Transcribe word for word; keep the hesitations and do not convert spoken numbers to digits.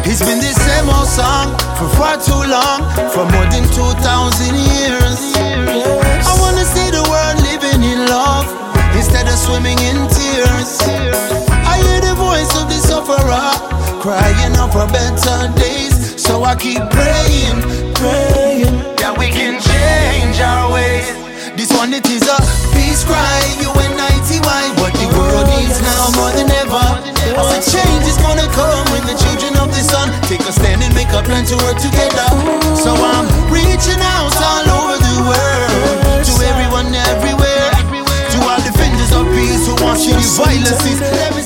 It's been the same old song for far too long, for more than two thousand years. I wanna see the world living in love instead of swimming in tears. I hear the voice of the sufferer crying out for better days. So I keep praying, praying that we can change our ways. This one, it is a peace cry, U N I T Y. What the world needs now more than ever. I said change is gonna come when the children of the sun take a stand and make a plan to work together. So I'm reaching out all over the world, to everyone everywhere, to all defenders of peace who want to see the violence. Let me